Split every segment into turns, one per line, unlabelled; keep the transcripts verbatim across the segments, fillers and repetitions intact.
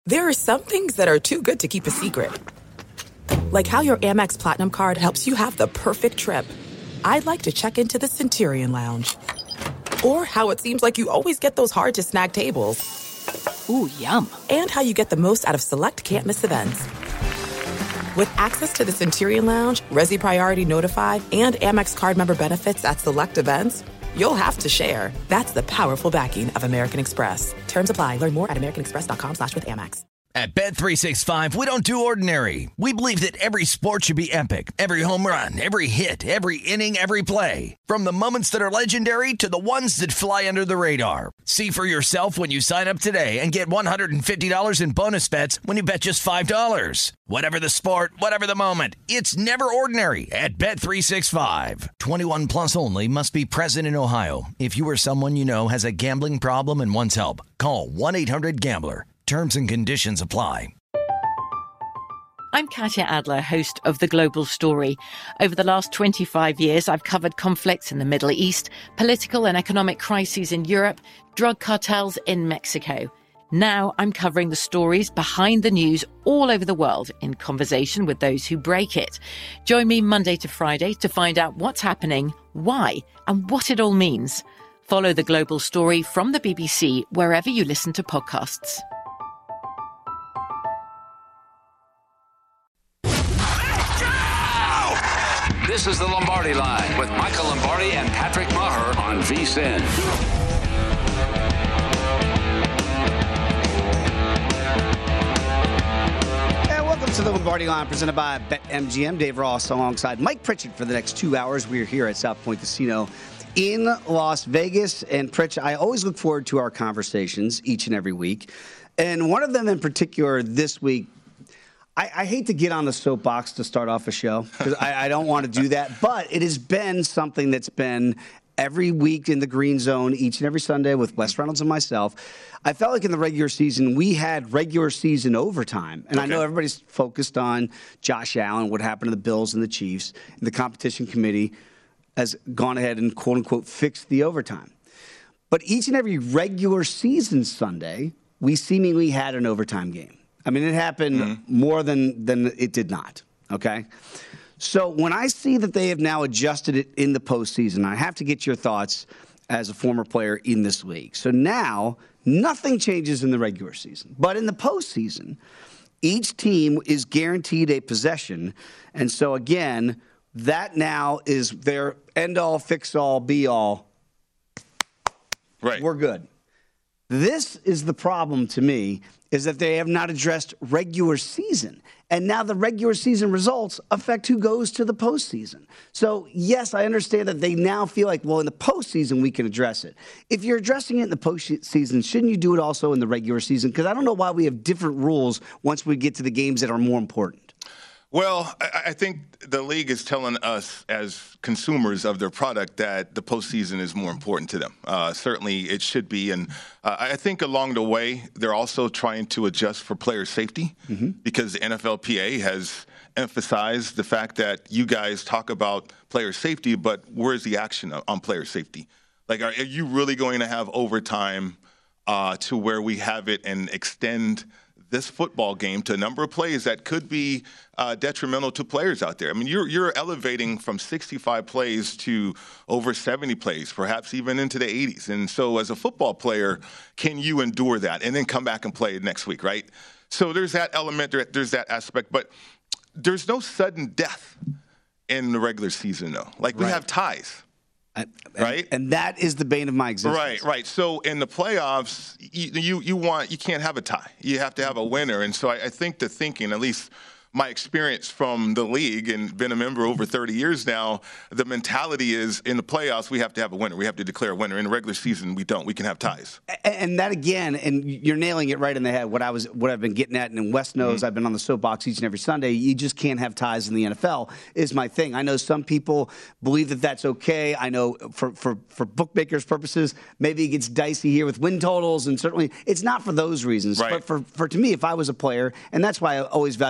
There are some things that are too good to keep a secret. Like how your Amex Platinum card helps you have the perfect trip. I'd like to check into the Centurion Lounge. Or how it seems like you always get those hard-to-snag tables.
Ooh, yum.
And how you get the most out of select can't-miss events. With access to the Centurion Lounge, Resi Priority Notified, and Amex card member benefits at select events, you'll have to share. That's the powerful backing of American Express. Terms apply. Learn more at americanexpress.com slash with Amex.
At Bet three sixty-five, we don't do ordinary. We believe that every sport should be epic. Every home run, every hit, every inning, every play. From the moments that are legendary to the ones that fly under the radar. See for yourself when you sign up today and get one hundred fifty dollars in bonus bets when you bet just five dollars. Whatever the sport, whatever the moment, it's never ordinary at Bet three sixty-five. twenty-one plus only. Must be present in Ohio. If you or someone you know has a gambling problem and wants help, call one eight hundred gambler. Terms and conditions apply.
I'm Katya Adler, host of The Global Story. Over the last twenty-five years, I've covered conflicts in the Middle East, political and economic crises in Europe, drug cartels in Mexico. Now I'm covering the stories behind the news all over the world in conversation with those who break it. Join me Monday to Friday to find out what's happening, why, and what it all means. Follow The Global Story from the B B C wherever you listen to podcasts.
This is the Lombardi Line with Michael Lombardi and Patrick Maher on V S I N.
And welcome to the Lombardi Line presented by BetMGM. Dave Ross alongside Mike Pritchett for the next two hours. We are here at South Point Casino in Las Vegas. And Pritch, I always look forward to our conversations each and every week. And one of them in particular this week, I, I hate to get on the soapbox to start off a show because I, I don't want to do that. But it has been something that's been every week in the Green Zone, each and every Sunday with Wes Reynolds and myself. I felt like in the regular season, we had regular season overtime. And okay. I know everybody's focused on Josh Allen, what happened to the Bills and the Chiefs. And the competition committee has gone ahead and, quote unquote, fixed the overtime. But each and every regular season Sunday, we seemingly had an overtime game. I mean, it happened mm-hmm. more than, than it did not, okay? So when I see that they have now adjusted it in the postseason, I have to get your thoughts as a former player in this league. So now nothing changes in the regular season. But in the postseason, each team is guaranteed a possession. And so, again, that now is their end-all, fix-all, be-all.
Right.
We're good. This is the problem to me, is that they have not addressed regular season. And now the regular season results affect who goes to the postseason. So, yes, I understand that they now feel like, well, in the postseason, we can address it. If you're addressing it in the postseason, shouldn't you do it also in the regular season? Because I don't know why we have different rules once we get to the games that are more important.
Well, I, I think the league is telling us as consumers of their product that the postseason is more important to them. Uh, certainly it should be. And uh, I think along the way, they're also trying to adjust for player safety mm-hmm. because the N F L P A has emphasized the fact that you guys talk about player safety, but where's the action on player safety? Like, are, are you really going to have overtime uh, to where we have it and extend this football game to a number of plays that could be uh, detrimental to players out there? I mean, you're you're elevating from sixty-five plays to over seventy plays, perhaps even into the eighties. And so as a football player, can you endure that and then come back and play next week, right? So there's that element, there, there's that aspect. But there's no sudden death in the regular season, though. Like, we right. have ties.
And,
right,
and that is the bane of my existence.
Right, right. So in the playoffs, you you, you want you can't have a tie. You have to have a winner. And so I, I think the thinking, at least my experience from the league and been a member over thirty years now, the mentality is in the playoffs we have to have a winner. We have to declare a winner. In the regular season, we don't. We can have ties.
And that again, and you're nailing it right in the head. What I was, what I've been getting at, and Wes knows, mm-hmm. I've been on the soapbox each and every Sunday. You just can't have ties in the N F L is my thing. I know some people believe that that's okay. I know for for for bookmakers' purposes, maybe it gets dicey here with win totals, and certainly it's not for those reasons.
Right.
But for for to me, if I was a player, and that's why I always value your opinion.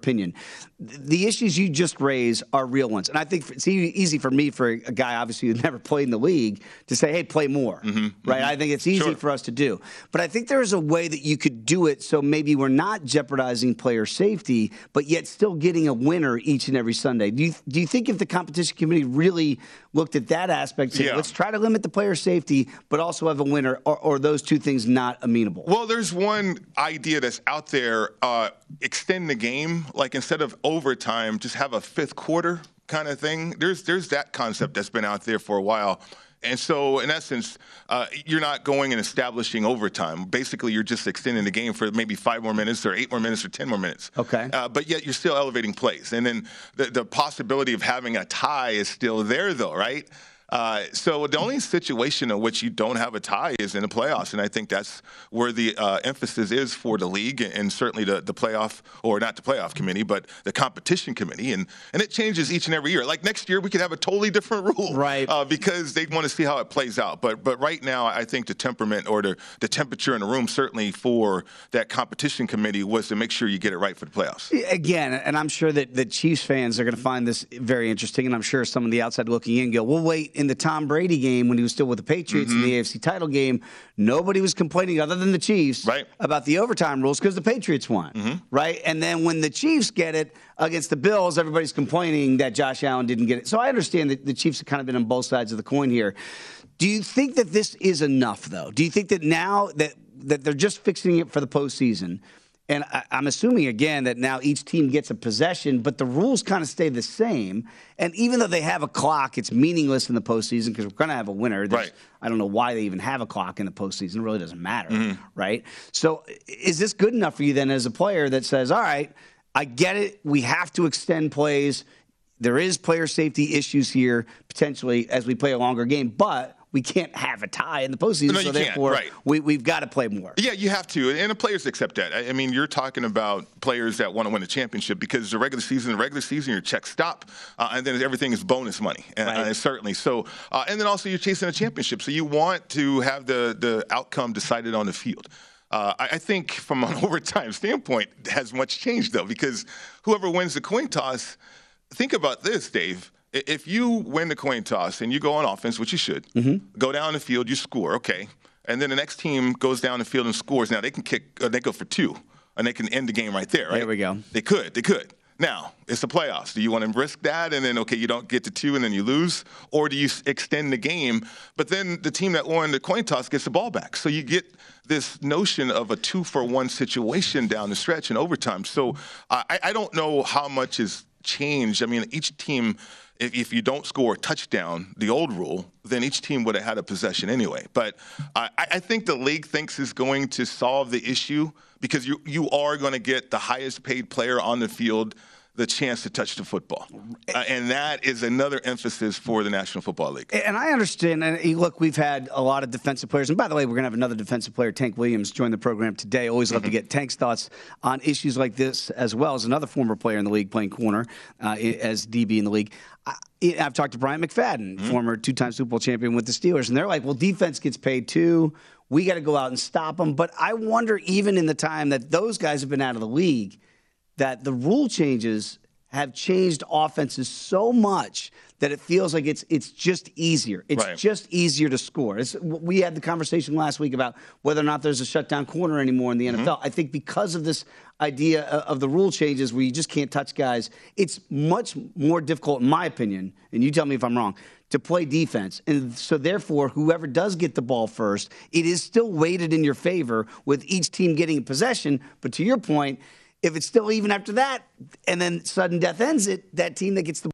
opinion. The issues you just raised are real ones. And I think it's easy for me, for a guy obviously who's never played in the league, to say, hey, play more, mm-hmm, right? Mm-hmm. I think it's easy sure. for us to do. But I think there is a way that you could do it so maybe we're not jeopardizing player safety, but yet still getting a winner each and every Sunday. Do you, do you think if the competition committee really looked at that aspect, saying, yeah. let's try to limit the player safety, but also have a winner, or, or those two things not amenable?
Well, there's one idea that's out there, uh, extend the game, like instead of overtime, just have a fifth quarter kind of thing. There's there's that concept that's been out there for a while. And so, in essence, uh, you're not going and establishing overtime. Basically, you're just extending the game for maybe five more minutes or eight more minutes or ten more minutes.
Okay.
Uh, but yet you're still elevating plays. And then the, the possibility of having a tie is still there, though, right? Uh, so the only situation in which you don't have a tie is in the playoffs, and I think that's where the uh, emphasis is for the league and certainly the, the playoff, or not the playoff committee, but the competition committee, and, and it changes each and every year. Like next year, we could have a totally different rule,
right?
Uh, because they want to see how it plays out. But but right now, I think the temperament or the, the temperature in the room, certainly for that competition committee, was to make sure you get it right for the playoffs.
Again, and I'm sure that the Chiefs fans are going to find this very interesting, and I'm sure some of the outside looking in go, well, wait. In the Tom Brady game, when he was still with the Patriots mm-hmm. in the A F C title game, nobody was complaining other than the Chiefs
right.
about the overtime rules because the Patriots won, mm-hmm. right? And then when the Chiefs get it against the Bills, everybody's complaining that Josh Allen didn't get it. So I understand that the Chiefs have kind of been on both sides of the coin here. Do you think that this is enough, though? Do you think that now that, that they're just fixing it for the postseason? And I, I'm assuming, again, that now each team gets a possession, but the rules kind of stay the same. And even though they have a clock, it's meaningless in the postseason because we're going to have a winner. There's,
right.
I don't know why they even have a clock in the postseason. It really doesn't matter, mm-hmm. right? So is this good enough for you then as a player that says, all right, I get it. We have to extend plays. There is player safety issues here potentially as we play a longer game, but we can't have a tie in the postseason,
no,
so therefore
right.
we, we've got to play more.
Yeah, you have to, and the players accept that. I mean, you're talking about players that want to win a championship because the regular season, the regular season, your checks stop, uh, and then everything is bonus money, and, right. uh, certainly. So, uh, and then also you're chasing a championship, so you want to have the the outcome decided on the field. Uh, I, I think from an overtime standpoint, has much changed though, because whoever wins the coin toss, think about this, Dave. If you win the coin toss and you go on offense, which you should, mm-hmm. go down the field, you score, okay, and then the next team goes down the field and scores. Now they can kick, uh, they go for two, and they can end the game right there, right?
There we go.
They could, they could. Now it's the playoffs. Do you want to risk that, and then okay, you don't get to two, and then you lose, or do you extend the game? But then the team that won the coin toss gets the ball back, so you get this notion of a two-for-one situation down the stretch in overtime. So uh, I, I don't know how much has changed. I mean, each team. If, if you don't score a touchdown, the old rule, then each team would have had a possession anyway. But I, I think the league thinks is going to solve the issue because you you are going to get the highest paid player on the field the chance to touch the football. Uh, and that is another emphasis for the National Football League.
And I understand. And look, we've had a lot of defensive players. And by the way, we're going to have another defensive player, Tank Williams, join the program today. Always love mm-hmm. to get Tank's thoughts on issues like this, as well as another former player in the league playing corner uh, as D B in the league. I, I've talked to Brian McFadden, mm-hmm. former two-time Super Bowl champion with the Steelers, and they're like, well, defense gets paid too. We got to go out and stop them. But I wonder, even in the time that those guys have been out of the league, that the rule changes have changed offenses so much that it feels like it's it's just easier. It's
right.
just easier to score. It's, we had the conversation last week about whether or not there's a shutdown corner anymore in the mm-hmm. N F L. I think because of this idea of the rule changes where you just can't touch guys, it's much more difficult, in my opinion, and you tell me if I'm wrong, to play defense. And so therefore, whoever does get the ball first, it is still weighted in your favor with each team getting a possession. But to your point, if it's still even after that, and then sudden death ends it, that team that gets the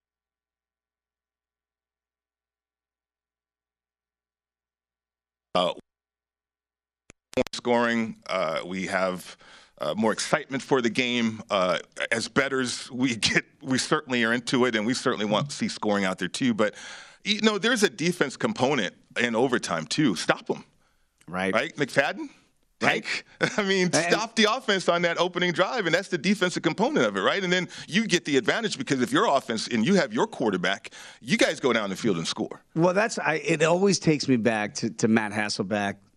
uh, scoring, uh, we have uh, more excitement for the game. Uh, as bettors, we get we certainly are into it, and we certainly want to see scoring out there too. But you know, there's a defense component in overtime too. Stop them,
right?
Right, McFadden. Tank, I mean, stop the offense on that opening drive, and that's the defensive component of it, right? And then you get the advantage because if your offense and you have your quarterback, you guys go down the field and score.
Well, that's I, it always takes me back to, to Matt Hasselbeck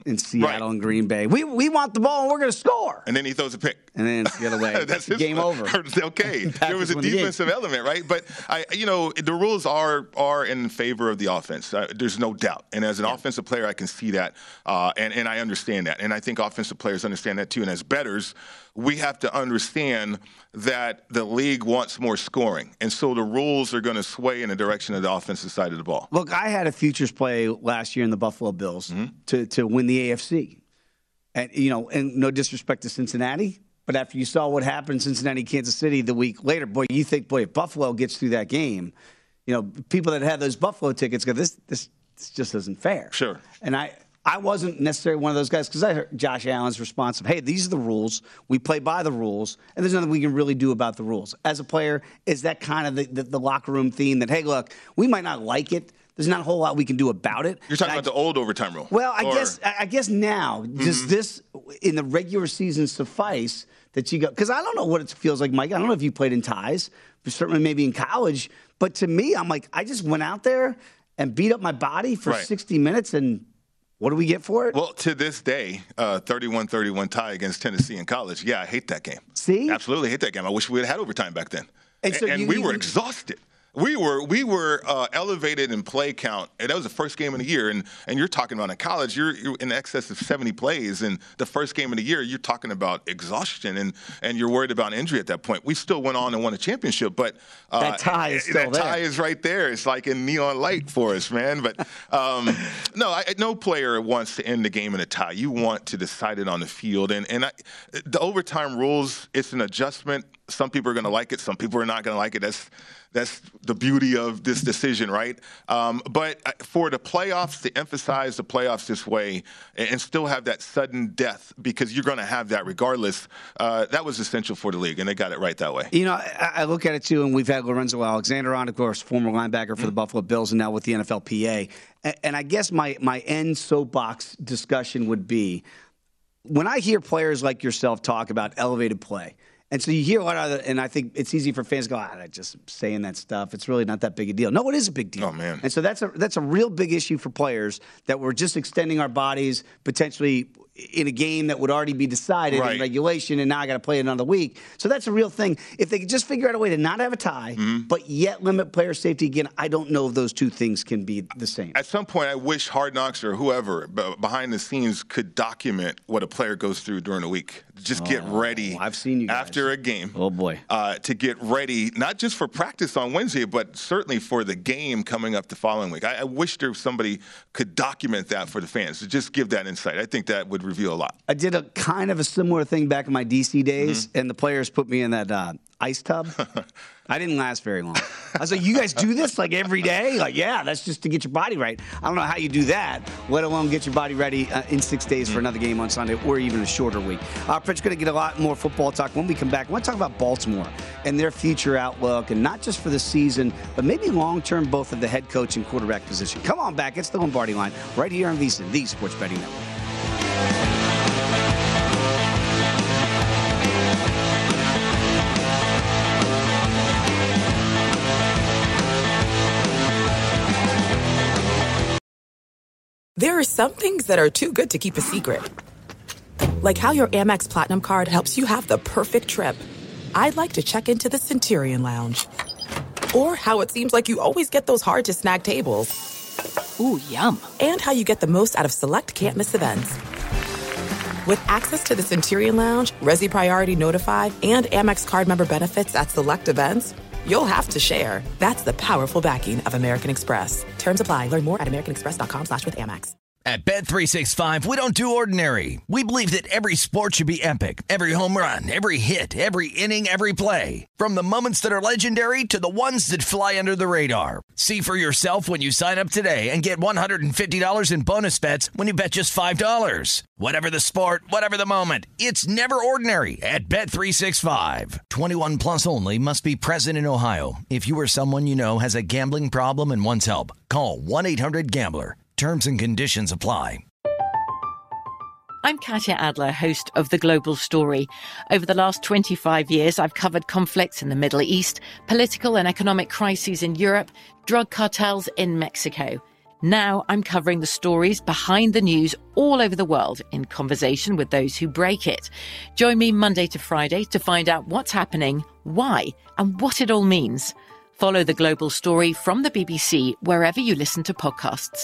in Seattle
Right.
and Green Bay. We we want the ball and we're going to score.
And then he throws a pick.
And then it's the other way.
That's
It's game over.
Okay, there was a
win the game.
defensive element, right? But I, you know, the rules are are in favor of the offense. Uh, there's no doubt. And as an yeah. offensive player, I can see that, uh, and and I understand that. And I think offensive players understand that too. And as bettors, we have to understand that the league wants more scoring, and so the rules are going to sway in the direction of the offensive side of the ball.
Look, I had a futures play last year in the Buffalo Bills mm-hmm. to to win the A F C, and you know, and no disrespect to Cincinnati. But after you saw what happened in Cincinnati, Kansas City the week later, boy, you think, boy, if Buffalo gets through that game, you know, people that had those Buffalo tickets go, this, this, this just isn't fair.
Sure.
And I, I wasn't necessarily one of those guys because I heard Josh Allen's response of, hey, these are the rules. We play by the rules, and there's nothing we can really do about the rules. As a player, is that kind of the, the, the locker room theme that, hey, look, we might not like it. There's not a whole lot we can do about it.
You're talking
and
about
I,
the old overtime rule.
Well, I
or,
guess I guess now, mm-hmm. does this in the regular season suffice that you go? Because I don't know what it feels like, Mike. I don't know if you played in ties, but certainly maybe in college. But to me, I'm like, I just went out there and beat up my body for
right.
sixty minutes, and what do we get for it?
Well, to this day, uh, thirty-one thirty-one tie against Tennessee in college. Yeah, I hate that game.
See?
Absolutely hate that game. I wish we had had overtime back then.
And, so
and
you,
we
you,
were exhausted. We were we were uh, elevated in play count, and that was the first game of the year. And and you're talking about in college, you're, you're in excess of seventy plays, and the first game of the year, you're talking about exhaustion, and, and you're worried about injury at that point. We still went on and won a championship, but uh,
that tie is still
that
there.
tie is right there. It's like in neon light for us, man. But um, no, I, no player wants to end the game in a tie. You want to decide it on the field, and and I, the overtime rules, it's an adjustment. Some people are going to like it. Some people are not going to like it. That's That's the beauty of this decision, right? Um, but for the playoffs, to emphasize the playoffs this way and still have that sudden death, because you're going to have that regardless, uh, that was essential for the league, and they got it right that way.
You know, I, I look at it, too, and we've had Lorenzo Alexander on, of course, former linebacker for mm-hmm. the Buffalo Bills and now with the N F L P A. And, and I guess my, my end soapbox discussion would be, when I hear players like yourself talk about elevated play, and so you hear a lot of it, and I think it's easy for fans to go, ah, I'm just saying that stuff. It's really not that big a deal. No, it is a big deal.
Oh, man.
And so that's a that's a real big issue for players, that we're just extending our bodies potentially in a game that would already be decided
right.
in regulation, and now I got to play another week. So that's a real thing. If they could just figure out a way to not have a tie, mm-hmm. but yet limit player safety again, I don't know if those two things can be the same.
At some point, I wish Hard Knocks or whoever behind the scenes could document what a player goes through during the week. Just get
oh,
ready
I've seen you guys.
after a game.
Oh, boy.
Uh, to get ready, not just for practice on Wednesday, but certainly for the game coming up the following week. I, I wish there was somebody could document that for the fans, to just give that insight. I think that would reveal a lot.
I did a kind of a similar thing back in my D C days, mm-hmm. and the players put me in that uh, ice tub. I didn't last very long. I was like, you guys do this like every day? Like, yeah, that's just to get your body right. I don't know how you do that, let alone get your body ready uh, in six days for another game on Sunday, or even a shorter week. Uh, Pritch's going to get a lot more football talk when we come back. I want to talk about Baltimore and their future outlook, and not just for the season, but maybe long-term, both of the head coach and quarterback position. Come on back. It's the Lombardi Line right here on VSiN, the Sports Betting Network.
There are some things that are too good to keep a secret. Like how your Amex Platinum card helps you have the perfect trip. I'd like to check into the Centurion Lounge. Or how it seems like you always get those hard-to-snag tables.
Ooh, yum.
And how you get the most out of select can't-miss events. With access to the Centurion Lounge, Resi Priority Notified, and Amex card member benefits at select events, you'll have to share. That's the powerful backing of American Express. Terms apply. Learn more at americanexpress.com slash with Amex.
At Bet three sixty-five, we don't do ordinary. We believe that every sport should be epic. Every home run, every hit, every inning, every play. From the moments that are legendary to the ones that fly under the radar. See for yourself when you sign up today and get one hundred fifty dollars in bonus bets when you bet just five dollars. Whatever the sport, whatever the moment, it's never ordinary at Bet three sixty-five. twenty-one plus only. Must be present in Ohio. If you or someone you know has a gambling problem and wants help, call one eight hundred gambler. Terms and conditions apply.
I'm Katya Adler, host of The Global Story. Over the last twenty-five years, I've covered conflicts in the Middle East, political and economic crises in Europe, drug cartels in Mexico. Now I'm covering the stories behind the news all over the world in conversation with those who break it. Join me Monday to Friday to find out what's happening, why, and what it all means. Follow The Global Story from the B B C wherever you listen to podcasts.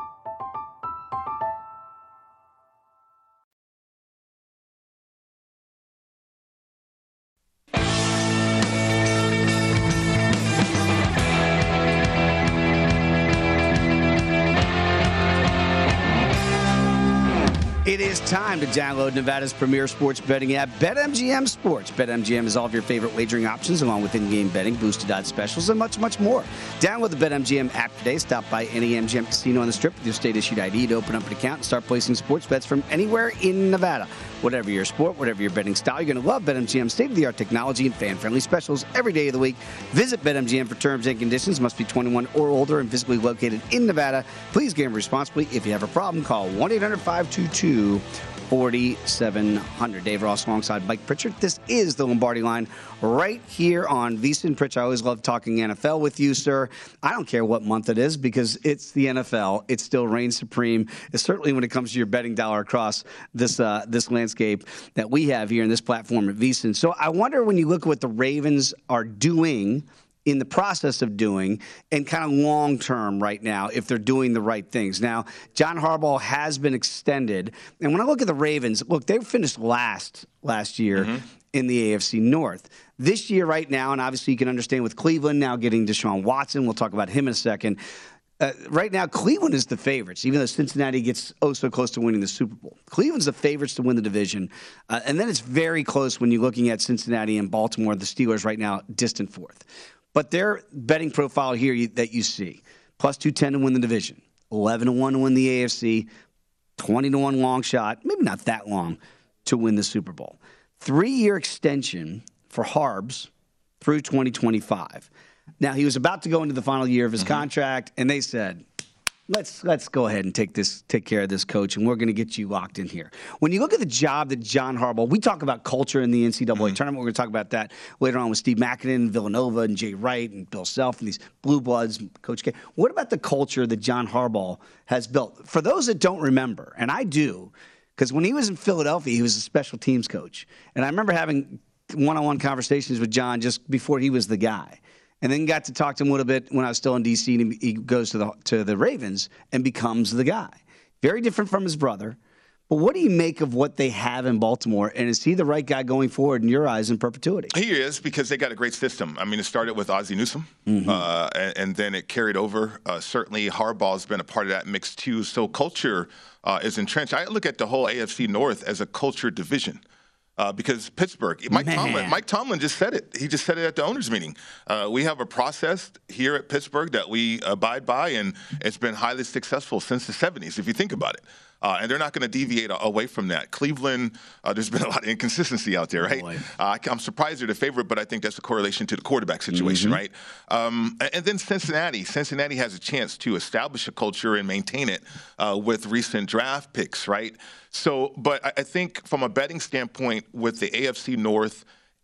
It is time to download Nevada's premier sports betting app, BetMGM Sports. BetMGM has all of your favorite wagering options, along with in-game betting, boosted odds specials, and much, much more. Download the BetMGM app today. Stop by any M G M casino on the Strip with your state-issued I D to open up an account and start placing sports bets from anywhere in Nevada. Whatever your sport, whatever your betting style, you're going to love BetMGM's state-of-the-art technology and fan-friendly specials every day of the week. Visit BetMGM for terms and conditions. Must be twenty-one or older and physically located in Nevada. Please gamble responsibly. If you have a problem, call one eight hundred five two two four seven zero zero. Dave Ross alongside Mike Pritchard. This is the Lombardi Line right here on VSiN. Pritch, I always love talking N F L with you, sir. I don't care what month it is because it's the N F L. It still reigns supreme, certainly when it comes to your betting dollar across this uh, this landscape that we have here in this platform at VSiN. So I wonder, when you look at what the Ravens are doing, in the process of doing, and kind of long-term right now, if they're doing the right things. Now, John Harbaugh has been extended. And when I look at the Ravens, look, they finished last last year mm-hmm. in the A F C North. This year right now, and obviously you can understand with Cleveland now getting Deshaun Watson, we'll talk about him in a second. Uh, right now, Cleveland is the favorites, even though Cincinnati gets oh so close to winning the Super Bowl. Cleveland's the favorites to win the division. Uh, and then it's very close when you're looking at Cincinnati and Baltimore, the Steelers right now, distant fourth. But their betting profile here you, that you see, plus two ten to win the division, eleven to one to win the A F C, twenty to one long shot, maybe not that long, to win the Super Bowl. Three-year extension for Harbs through twenty twenty-five. Now, he was about to go into the final year of his mm-hmm. contract, and they said, Let's let's go ahead and take this take care of this, coach, and we're going to get you locked in here. When you look at the job that John Harbaugh, we talk about culture in the N C double A mm-hmm. tournament. We're going to talk about that later on with Steve Makinen, Villanova, and Jay Wright, and Bill Self, and these blue bloods, Coach K. What about the culture that John Harbaugh has built? For those that don't remember, and I do, because when he was in Philadelphia, he was a special teams coach, and I remember having one-on-one conversations with John just before he was the guy. And then got to talk to him a little bit when I was still in D C, and he goes to the to the Ravens and becomes the guy. Very different from his brother. But what do you make of what they have in Baltimore? And is he the right guy going forward in your eyes in perpetuity?
He is, because they got a great system. I mean, it started with Ozzie Newsome, mm-hmm. uh, and, and then it carried over. Uh, certainly, Harbaugh's been a part of that mix, too. So culture uh, is entrenched. I look at the whole A F C North as a culture division. Uh, because Pittsburgh, Mike Tomlin, Mike Tomlin just said it. He just said it at the owners' meeting. Uh, we have a process here at Pittsburgh that we abide by, and it's been highly successful since the seventies, if you think about it. Uh, and they're not going to deviate away from that. Cleveland, uh, there's been a lot of inconsistency out there, right? Uh, I'm surprised they're the favorite, but I think that's a correlation to the quarterback situation, mm-hmm. right? Um, and then Cincinnati. Cincinnati has a chance to establish a culture and maintain it uh, with recent draft picks, right? So, but I think from a betting standpoint with the A F C North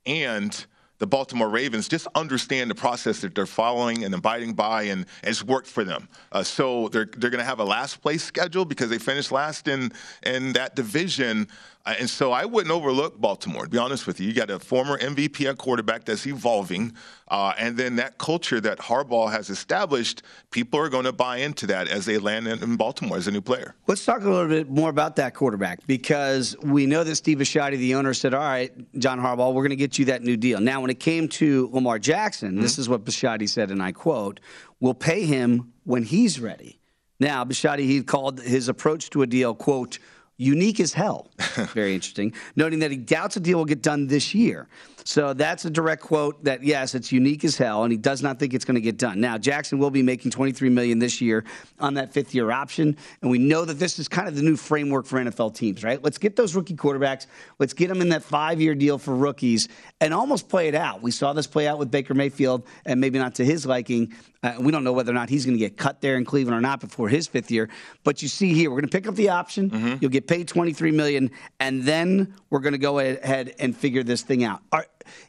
and the Baltimore Ravens, just understand the process that they're following and abiding by, and it's worked for them. Uh, so they're they're going to have a last place schedule because they finished last in in that division. Uh, and so I wouldn't overlook Baltimore, to be honest with you. You got a former M V P at quarterback that's evolving, uh, and then that culture that Harbaugh has established, people are going to buy into that as they land in, in Baltimore as a new player.
Let's talk a little bit more about that quarterback, because we know that Steve Bisciotti, the owner, said, all right, John Harbaugh, we're going to get you that new deal. Now, when it came to Lamar Jackson, mm-hmm. this is what Bisciotti said, and I quote, we'll pay him when he's ready. Now, Bisciotti, he called his approach to a deal, quote, unique as hell. Very interesting. Noting that he doubts a deal will get done this year. So that's a direct quote that, yes, it's unique as hell, and he does not think it's going to get done. Now, Jackson will be making twenty-three million dollars this year on that fifth-year option, and we know that this is kind of the new framework for N F L teams, right? Let's get those rookie quarterbacks. Let's get them in that five-year deal for rookies and almost play it out. We saw this play out with Baker Mayfield, and maybe not to his liking. Uh, we don't know whether or not he's going to get cut there in Cleveland or not before his fifth year. But you see here, we're going to pick up the option. Mm-hmm. You'll get paid twenty-three million dollars, and then we're going to go ahead and figure this thing out. Are,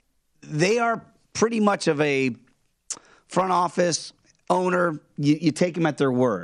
they are pretty much of a front office owner. You, you take them at their word,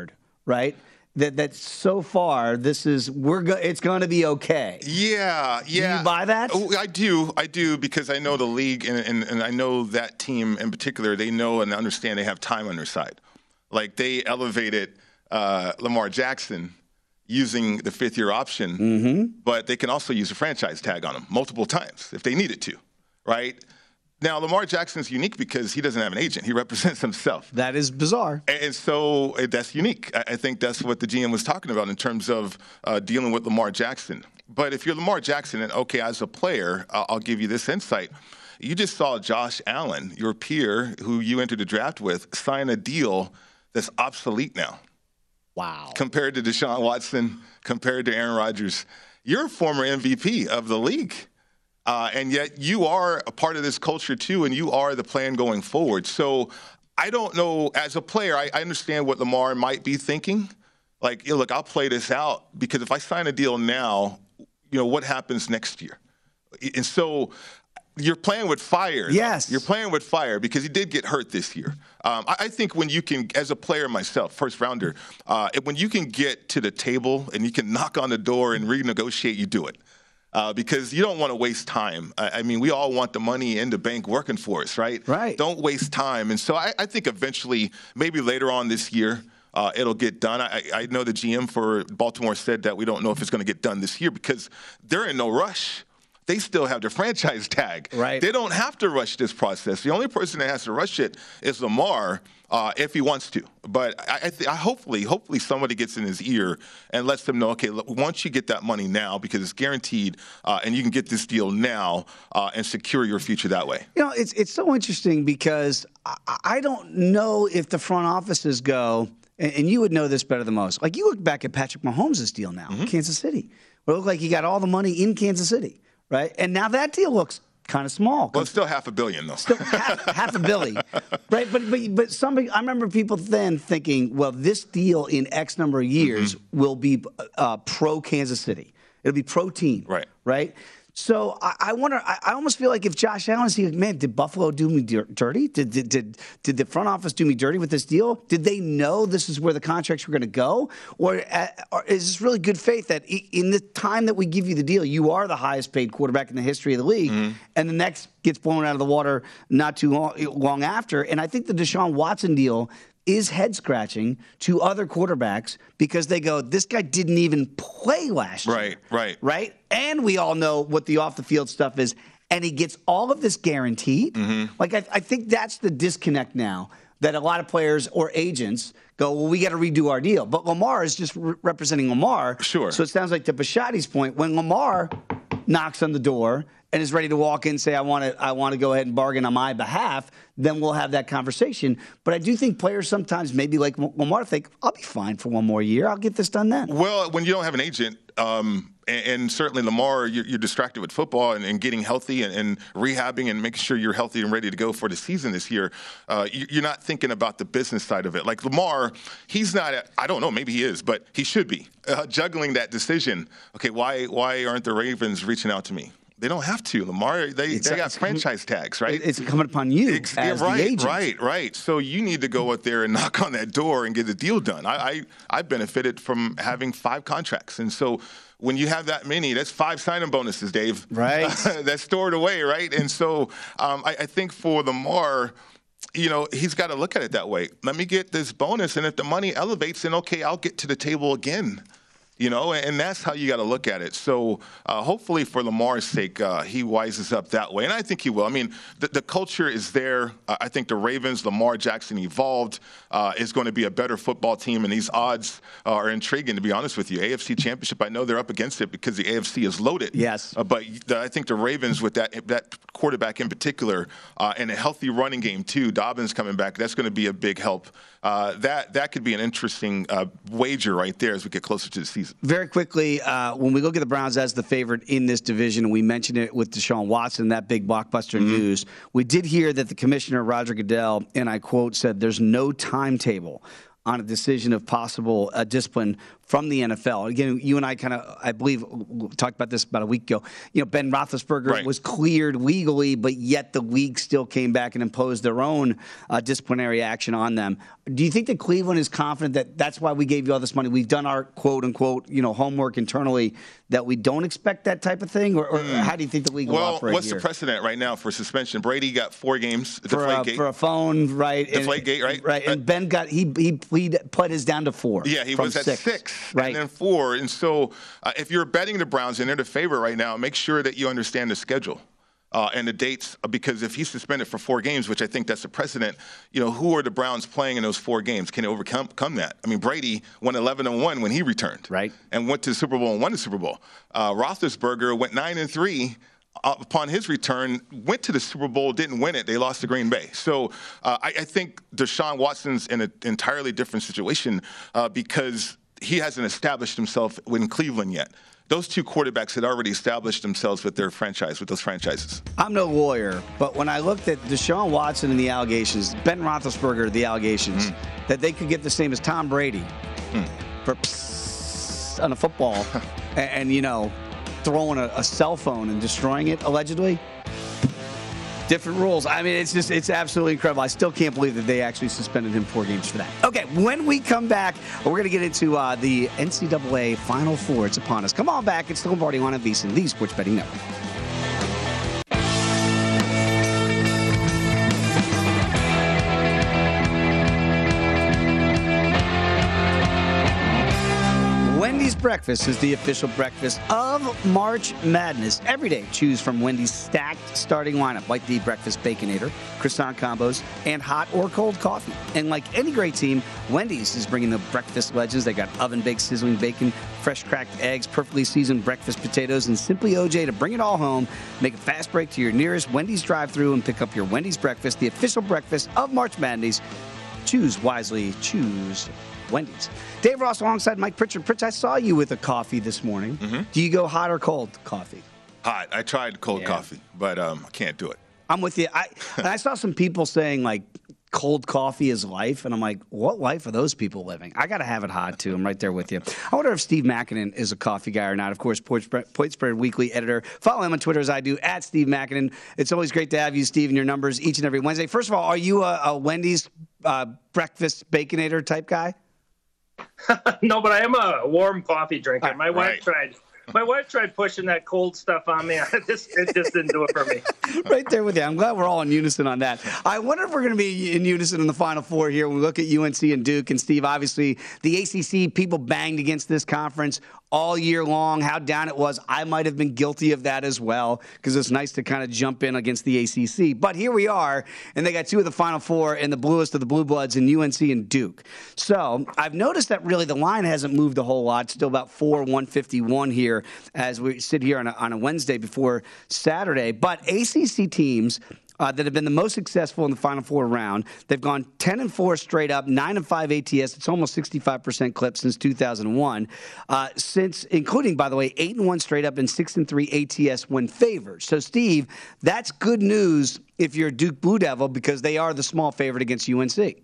right? That that so far this is we're go, it's going to be okay.
Yeah, yeah.
Do you buy that?
Oh, I do, I do, because I know the league and, and and I know that team in particular. They know and understand they have time on their side. Like they elevated uh, Lamar Jackson using the fifth-year option, mm-hmm. but they can also use a franchise tag on him multiple times if they needed to, right? Now, Lamar Jackson's unique because he doesn't have an agent. He represents himself.
That is bizarre.
And so that's unique. I think that's what the G M was talking about in terms of uh, dealing with Lamar Jackson. But if you're Lamar Jackson, and okay, as a player, uh, I'll give you this insight. You just saw Josh Allen, your peer who you entered the draft with, sign a deal that's obsolete now.
Wow.
Compared to Deshaun Watson, compared to Aaron Rodgers. You're a former M V P of the league. Uh, and yet you are a part of this culture, too, and you are the plan going forward. So I don't know. As a player, I, I understand what Lamar might be thinking. Like, you know, look, I'll play this out because if I sign a deal now, you know, what happens next year? And so you're playing with fire.
Yes.
Though. You're playing with fire because he did get hurt this year. Um, I, I think when you can, as a player myself, first rounder, uh, when you can get to the table and you can knock on the door and renegotiate, you do it. Uh, because you don't want to waste time. I, I mean, we all want the money in the bank working for us, right?
Right.
Don't waste time. And so I, I think eventually, maybe later on this year, uh, it'll get done. I, I know the G M for Baltimore said that we don't know if it's going to get done this year because they're in no rush. They still have their franchise tag.
Right.
They don't have to rush this process. The only person that has to rush it is Lamar uh, if he wants to. But I, I, th- I hopefully, hopefully somebody gets in his ear and lets them know, okay, look, once you get that money now, because it's guaranteed, uh, and you can get this deal now uh, and secure your future that way.
You know, it's it's so interesting because I, I don't know if the front offices go, and, and you would know this better than most. Like you look back at Patrick Mahomes' deal now, mm-hmm. Kansas City. It looked like he got all the money in Kansas City. Right, and now that deal looks kind of small.
Well, it's still half a billion, though.
Still half, half a billion, right? But but but somebody, I remember people then thinking, well, this deal in X number of years mm-hmm. will be uh, pro Kansas City. It'll be pro team,
right?
Right. So I, I wonder. I, I almost feel like if Josh Allen is like, man, did Buffalo do me dirty? Did, did did did the front office do me dirty with this deal? Did they know this is where the contracts were going to go, or, uh, or is this really good faith that in the time that we give you the deal, you are the highest paid quarterback in the history of the league, mm-hmm. and the next gets blown out of the water not too long, long after? And I think the Deshaun Watson deal is head-scratching to other quarterbacks because they go, this guy didn't even play last year.
Right, right.
Right? And we all know what the off-the-field stuff is, and he gets all of this guaranteed. Mm-hmm. Like, I, I think that's the disconnect now, that a lot of players or agents go, well, we got to redo our deal. But Lamar is just re- representing Lamar.
Sure.
So it sounds like to Bisciotti's point, when Lamar knocks on the door and is ready to walk in and say, I want to I want to go ahead and bargain on my behalf, then we'll have that conversation. But I do think players sometimes, maybe like Lamar, think, I'll be fine for one more year. I'll get this done then.
Well, when you don't have an agent, um, and, and certainly Lamar, you're, you're distracted with football and, and getting healthy and, and rehabbing and making sure you're healthy and ready to go for the season this year. Uh, you, you're not thinking about the business side of it. Like Lamar, he's not, I don't know, maybe he is, but he should be uh, juggling that decision. Okay, why why aren't the Ravens reaching out to me? They don't have to. Lamar, they, they got franchise tags, right?
It's coming upon you
it's,
as
right,
the agent.
Right, right. So you need to go out there and knock on that door and get the deal done. I, I, I benefited from having five contracts. And so when you have that many, that's five signing bonuses, Dave.
Right.
That's stored away, right? And so um, I, I think for Lamar, you know, he's got to look at it that way. Let me get this bonus, and if the money elevates, then okay, I'll get to the table again. You know, and that's how you got to look at it. So uh, hopefully for Lamar's sake, uh, he wises up that way. And I think he will. I mean, the, the culture is there. Uh, I think the Ravens, Lamar Jackson evolved, uh, is going to be a better football team. And these odds uh, are intriguing, to be honest with you. A F C Championship, I know they're up against it because the A F C is loaded.
Yes.
Uh, but the, I think the Ravens, with that that quarterback in particular, uh, and a healthy running game too, Dobbins coming back, that's going to be a big help. Uh, that, that could be an interesting uh, wager right there as we get closer to the season.
Very quickly, uh, when we look at the Browns as the favorite in this division, and we mentioned it with Deshaun Watson, that big blockbuster mm-hmm. news, we did hear that the commissioner, Roger Goodell, and I quote, said there's no timetable on a decision of possible uh, discipline from the N F L. Again, you and I kind of, I believe, talked about this about a week ago. You know, Ben Roethlisberger right. was cleared legally, but yet the league still came back and imposed their own uh, disciplinary action on them. Do you think that Cleveland is confident that that's why we gave you all this money? We've done our quote unquote, you know, homework internally, that we don't expect that type of thing, or, or mm. how do you think the league will
well,
operate
Well, what's
here?
the precedent right now for suspension? Brady got four games.
For a, for a phone, right?
Deflate gate, right?
Right, and uh, Ben got he he plead, pled his down to four.
Yeah, he was at
six,
six,
right?
And then four. And so, uh, if you're betting the Browns and they're the favorite right now, make sure that you understand the schedule. Uh, and the dates, because if he's suspended for four games, which I think that's the precedent, you know, who are the Browns playing in those four games? Can they overcome come that? I mean, Brady won eleven and one when he returned,
right, and
went to the Super Bowl and won the Super Bowl. Uh, Roethlisberger went nine and three uh, upon his return, went to the Super Bowl, didn't win it. They lost to Green Bay. So uh, I, I think Deshaun Watson's in an entirely different situation uh, because he hasn't established himself in Cleveland yet. Those two quarterbacks had already established themselves with their franchise, with those franchises.
I'm no lawyer, but when I looked at Deshaun Watson and the allegations, Ben Roethlisberger, the allegations, mm. that they could get the same as Tom Brady mm. for psst on a football and, and, you know, throwing a, a cell phone and destroying it, allegedly. Different rules. I mean, it's just, it's absolutely incredible. I still can't believe that they actually suspended him four games for that. Okay, when we come back, we're going to get into uh, the N C double A Final Four. It's upon us. Come on back. It's the Lombardi Line on VSiN, the Sports Betting Network. Wendy's Breakfast is the official breakfast of March Madness. Every day, choose from Wendy's stacked starting lineup, like the Breakfast Baconator, croissant combos, and hot or cold coffee. And like any great team, Wendy's is bringing the breakfast legends. They got oven-baked sizzling bacon, fresh cracked eggs, perfectly seasoned breakfast potatoes, and Simply O J to bring it all home. Make a fast break to your nearest Wendy's drive-thru and pick up your Wendy's Breakfast, the official breakfast of March Madness. Choose wisely. Choose Wendy's. Dave Ross alongside Mike Pritchard. Pritch, I saw you with a coffee this morning. Mm-hmm. Do you go hot or cold coffee?
Hot. I tried cold yeah. coffee, but um, I can't do it.
I'm with you. I and I saw some people saying, like, cold coffee is life, and I'm like, what life are those people living? I got to have it hot, too. I'm right there with you. I wonder if Steve Makinen is a coffee guy or not. Of course, Point Spread, Point Spread Weekly editor. Follow him on Twitter as I do, at Steve Makinen. It's always great to have you, Steve, and your numbers each and every Wednesday. First of all, are you a, a Wendy's uh, breakfast baconator type guy?
No, but I am a warm coffee drinker.
Uh,
My wife
right.
tried. My wife tried pushing that cold stuff on me. It just, it just didn't do it for me.
Right there with you. I'm glad we're all in unison on that. I wonder if we're going to be in unison in the Final Four here when we look at U N C and Duke. And, Steve, obviously, the A C C, people banged against this conference all year long, how down it was. I might have been guilty of that as well because it's nice to kind of jump in against the A C C. But here we are, and they got two of the Final Four and the bluest of the blue bloods in U N C and Duke. So I've noticed that really the line hasn't moved a whole lot. It's still about four one fifty-one here as we sit here on a, on a Wednesday before Saturday. But A C C teams Uh, that have been the most successful in the Final Four round. They've gone ten and four straight up, nine and five A T S. It's almost sixty-five percent clip since two thousand one. Uh, since, including, by the way, eight and one straight up and six and three A T S when favored. So, Steve, that's good news if you're a Duke Blue Devil because they are the small favorite against U N C.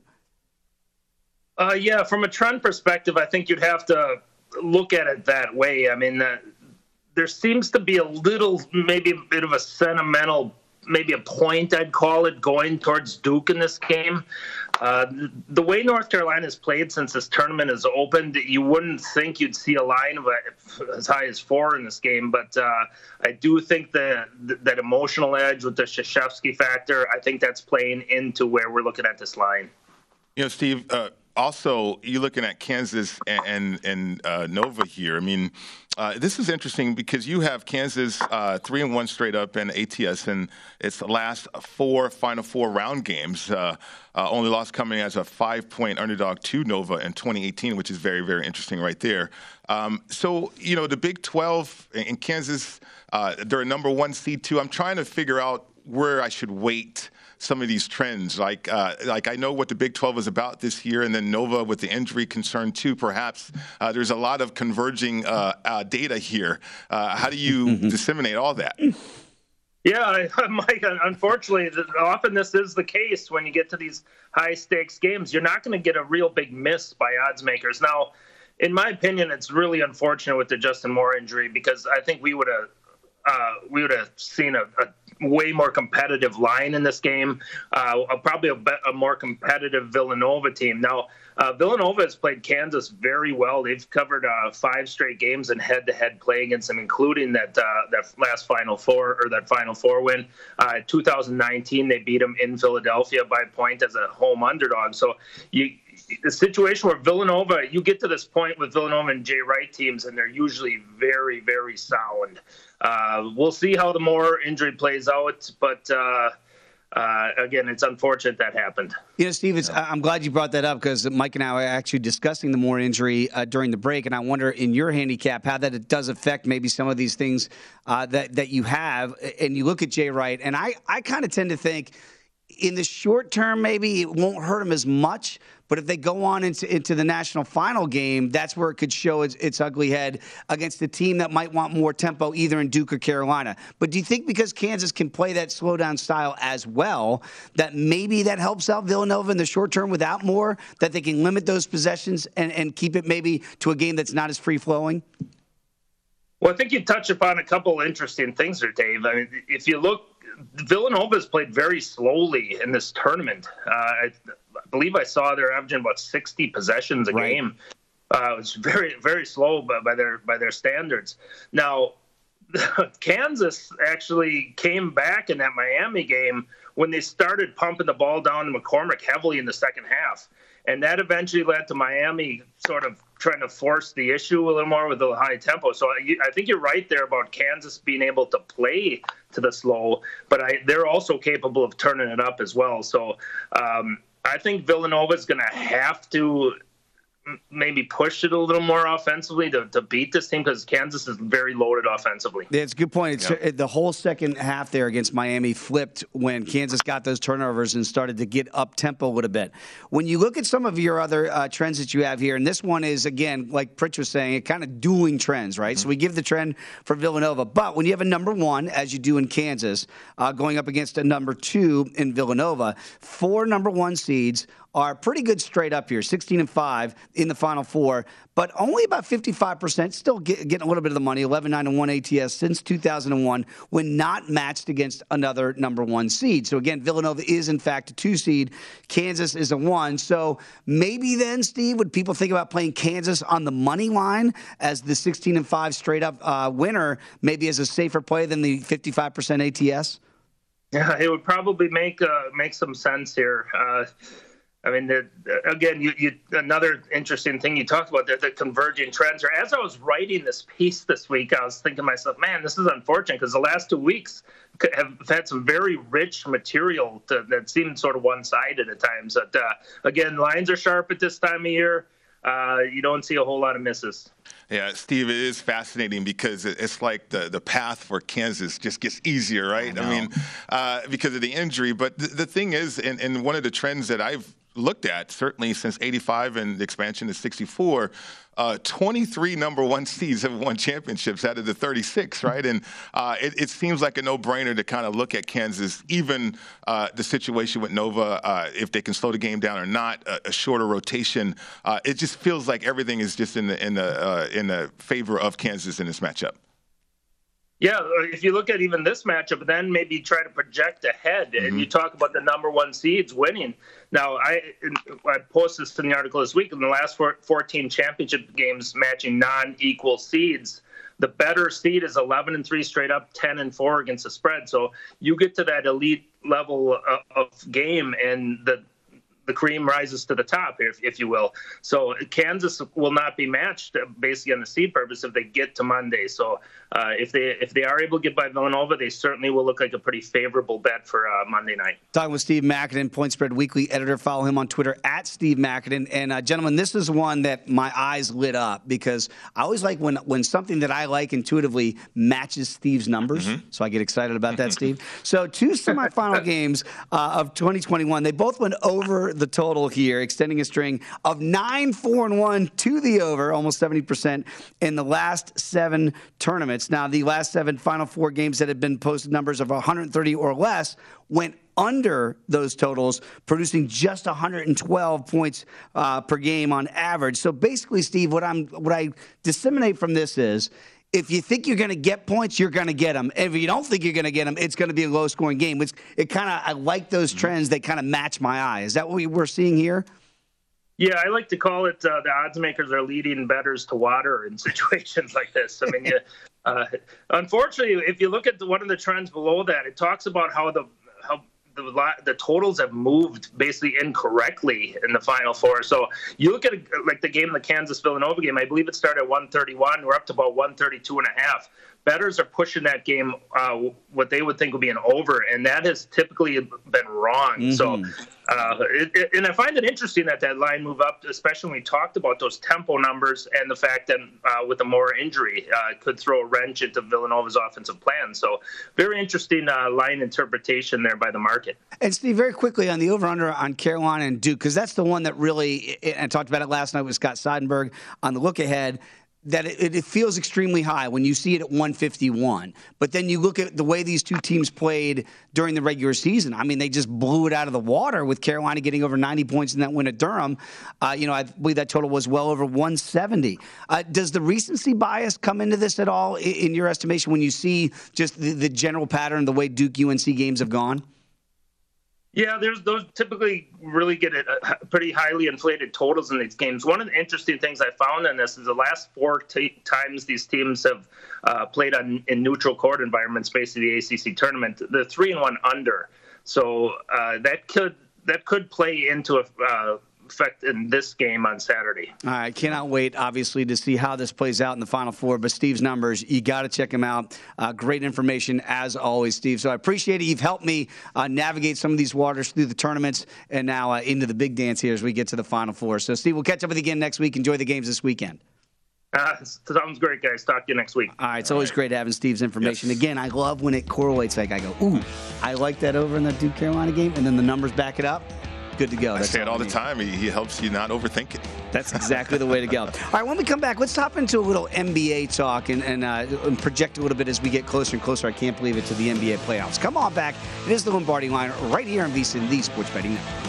Uh, yeah, from a trend perspective, I think you'd have to look at it that way. I mean, uh, there seems to be a little, maybe a bit of a sentimental maybe a point, I'd call it, going towards Duke in this game. Uh, the way North Carolina's played since this tournament has opened, you wouldn't think you'd see a line of a, as high as four in this game. But uh, I do think that that emotional edge with the Krzyzewski factor, I think that's playing into where we're looking at this line.
You know, Steve, uh, also, you're looking at Kansas and, and, and uh, Nova here. I mean, Uh, this is interesting because you have Kansas uh, three and one straight up in A T S, and it's the last four Final Four round games. Uh, uh, only loss coming as a five-point underdog to Nova in twenty eighteen, which is very, very interesting right there. Um, so, you know, the Big twelve in Kansas, uh, they're a number one seed too. I'm trying to figure out where I should weight some of these trends. Like, uh, like I know what the Big twelve is about this year, and then Nova with the injury concern too, perhaps. Uh, there's a lot of converging uh, uh, data here. Uh, how do you disseminate all that?
Yeah, Mike, unfortunately, often this is the case when you get to these high-stakes games. You're not going to get a real big miss by odds makers. Now, in my opinion, it's really unfortunate with the Justin Moore injury because I think we would have uh, we would have seen a, a way more competitive line in this game, uh, probably a, a more competitive Villanova team. Now, uh, Villanova has played Kansas very well. They've covered uh, five straight games in head-to-head play against them, including that uh, that last Final Four or that Final Four win. Uh, two thousand nineteen, they beat them in Philadelphia by a point as a home underdog. So you. The situation where Villanova, you get to this point with Villanova and Jay Wright teams, and they're usually very, very sound. Uh, we'll see how the Moore injury plays out, but uh, uh, again, it's unfortunate that happened.
You know, Steve, it's, I'm glad you brought that up because Mike and I were actually discussing the Moore injury uh, during the break, and I wonder in your handicap how that it does affect maybe some of these things uh, that, that you have. And you look at Jay Wright, and I, I kind of tend to think in the short term maybe it won't hurt him as much. But if they go on into, into the national final game, that's where it could show its, its ugly head against a team that might want more tempo either in Duke or Carolina. But do you think because Kansas can play that slow-down style as well, that maybe that helps out Villanova in the short term without more, that they can limit those possessions and, and keep it maybe to a game that's not as free-flowing?
Well, I think you touch upon a couple interesting things there, Dave. I mean, if you look, Villanova's played very slowly in this tournament. Uh, I, I believe I saw they're averaging about sixty possessions a right. game. Uh, it's very, very slow by, by their by their standards. Now, Kansas actually came back in that Miami game when they started pumping the ball down to McCormick heavily in the second half. And that eventually led to Miami sort of trying to force the issue a little more with the high tempo. So I, I think you're right there about Kansas being able to play to the slow, but I, they're also capable of turning it up as well. So um, I think Villanova is going to have to maybe push it a little more offensively to, to beat this team because Kansas is very loaded offensively.
Yeah, it's a good point. It's, yeah. The whole second half there against Miami flipped when Kansas got those turnovers and started to get up-tempo a little bit. When you look at some of your other uh, trends that you have here, and this one is, again, like Pritch was saying, kind of dueling trends, right? Mm-hmm. So we give the trend for Villanova. But when you have a number one, as you do in Kansas, uh, going up against a number two in Villanova, four number one seeds are pretty good straight up here, sixteen and five in the Final Four, but only about fifty-five percent, still get, getting a little bit of the money, eleven nine and one A T S since two thousand one, when not matched against another number one seed. So again, Villanova is in fact a two seed. Kansas is a one. So maybe then, Steve, would people think about playing Kansas on the money line as the sixteen and five straight up uh, winner, maybe as a safer play than the fifty-five percent A T S?
Yeah, it would probably make uh, make some sense here. Uh, I mean, the, again, you, you, another interesting thing you talked about there, the converging trends. Or as I was writing this piece this week, I was thinking to myself, man, this is unfortunate because the last two weeks have had some very rich material to, that seemed sort of one-sided at times. But, uh, again, lines are sharp at this time of year. Uh, you don't see a whole lot of misses.
Yeah, Steve, it is fascinating because it's like the, the path for Kansas just gets easier, right? I, I mean, uh, because of the injury. But the, the thing is, and, and one of the trends that I've looked at, certainly since eighty-five and the expansion to sixty-four, uh, twenty-three number one seeds have won championships out of the thirty-six, right? And uh, it, it seems like a no-brainer to kind of look at Kansas, even uh, the situation with Nova, uh, if they can slow the game down or not, a, a shorter rotation. Uh, it just feels like everything is just in the in the uh, in the favor of Kansas in this matchup.
Yeah, if you look at even this matchup, then maybe try to project ahead, and mm-hmm. you talk about the number one seeds winning. Now, I I posted this in the article this week. In the last fourteen championship games matching non-equal seeds, the better seed is eleven and three straight up, ten and four against the spread. So you get to that elite level of game, and the the cream rises to the top, if, if you will. So Kansas will not be matched basically on the seed purpose if they get to Monday. So uh, if they if they are able to get by Villanova, they certainly will look like a pretty favorable bet for uh, Monday night.
Talking with Steve Makinen, Point Spread Weekly editor. Follow him on Twitter at Steve Makinen. And uh, gentlemen, this is one that my eyes lit up because I always like when when something that I like intuitively matches Steve's numbers. Mm-hmm. So I get excited about that, Steve. So two semifinal games uh, of twenty twenty-one, they both went over the total here, extending a string of nine, four, and one to the over, almost seventy percent in the last seven tournaments. Now, the last seven Final Four games that have been posted numbers of one hundred thirty or less went under those totals, producing just one hundred twelve points uh, per game on average. So basically, Steve, what I'm what I disseminate from this is, if you think you're going to get points, you're going to get them. If you don't think you're going to get them, it's going to be a low-scoring game. It's, it kind of I like those trends. They kind of match my eye. Is that what we, we're seeing here?
Yeah, I like to call it uh, the odds makers are leading bettors to water in situations like this. I mean, you, uh, unfortunately, if you look at the, one of the trends below that, it talks about how the how the, the totals have moved basically incorrectly in the Final Four. So you look at a, like the game, the Kansas-Villanova game, I believe it started at one thirty-one. We're up to about one thirty-two and a half. Bettors are pushing that game, uh, what they would think would be an over, and that has typically been wrong. Mm-hmm. So, uh, it, it, and I find it interesting that that line move up, especially when we talked about those tempo numbers and the fact that uh, with the Moore injury, uh, it could throw a wrench into Villanova's offensive plan. So, very interesting uh, line interpretation there by the market.
And Steve, very quickly on the over-under on Carolina and Duke, because that's the one that really, and I talked about it last night with Scott Seidenberg on the look-ahead, that it, it feels extremely high when you see it at one fifty-one. But then you look at the way these two teams played during the regular season. I mean, they just blew it out of the water with Carolina getting over ninety points in that win at Durham. Uh, you know, I believe that total was well over one seventy. Uh, does the recency bias come into this at all in, in your estimation when you see just the, the general pattern, the way Duke U N C games have gone?
Yeah, there's those typically really get a pretty highly inflated totals in these games. One of the interesting things I found in this is the last four t- times these teams have uh, played on in neutral court environments, basically the A C C tournament, they're three and one under. So uh, that could that could play into a uh, effect in this game on Saturday.
All right, cannot wait, obviously, to see how this plays out in the Final Four. But Steve's numbers, you got to check them out. Uh, great information, as always, Steve. So I appreciate it. You've helped me uh, navigate some of these waters through the tournaments and now uh, into the big dance here as we get to the Final Four. So, Steve, we'll catch up with you again next week. Enjoy the games this weekend.
Uh, sounds great, guys. Talk to you next week.
All right, it's always great having Steve's information. Yes. Again, I love when it correlates. Like I go, ooh, I like that over in that Duke Carolina game, and then the numbers back it up. Good to go.
I
That's
say it all the time. He, he helps you not overthink it.
That's exactly the way to go. All right, when we come back, let's hop into a little N B A talk and, and, uh, and project a little bit as we get closer and closer. I can't believe it, to the N B A playoffs. Come on back. It is the Lombardi Line right here on VSiN, the Sports Betting Network.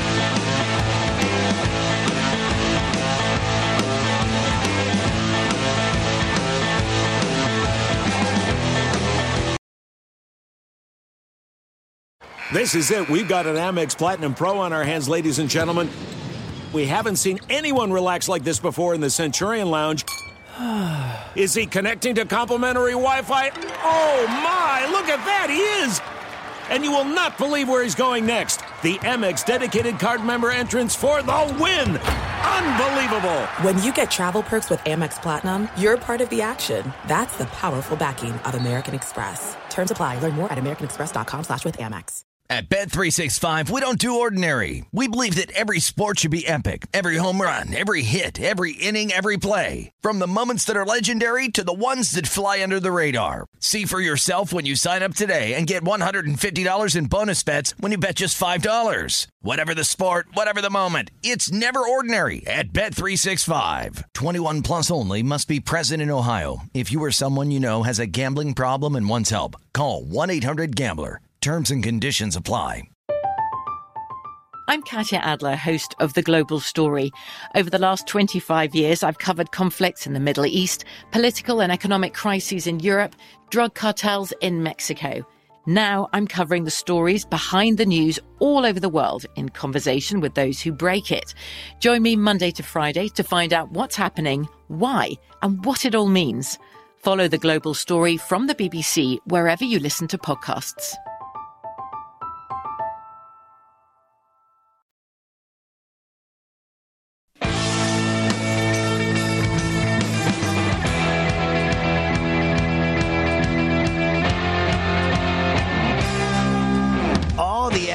This is it. We've got an Amex Platinum Pro on our hands, ladies and gentlemen. We haven't seen anyone relax like this before in the Centurion Lounge. Is he connecting to complimentary Wi-Fi? Oh, my! Look at that! He is! And you will not believe where he's going next. The Amex dedicated card member entrance for the win! Unbelievable!
When you get travel perks with Amex Platinum, you're part of the action. That's the powerful backing of American Express. Terms apply. Learn more at americanexpress.com slash with Amex.
At Bet three sixty-five, we don't do ordinary. We believe that every sport should be epic. Every home run, every hit, every inning, every play. From the moments that are legendary to the ones that fly under the radar. See for yourself when you sign up today and get one hundred fifty dollars in bonus bets when you bet just five dollars. Whatever the sport, whatever the moment, it's never ordinary at Bet three sixty-five. twenty-one plus only. Must be present in Ohio. If you or someone you know has a gambling problem and wants help, call one eight hundred gambler. Terms and conditions apply.
I'm Katya Adler, host of The Global Story. Over the last twenty-five years, I've covered conflicts in the Middle East, political and economic crises in Europe, drug cartels in Mexico. Now I'm covering the stories behind the news all over the world in conversation with those who break it. Join me Monday to Friday to find out what's happening, why, and what it all means. Follow The Global Story from the B B C wherever you listen to podcasts.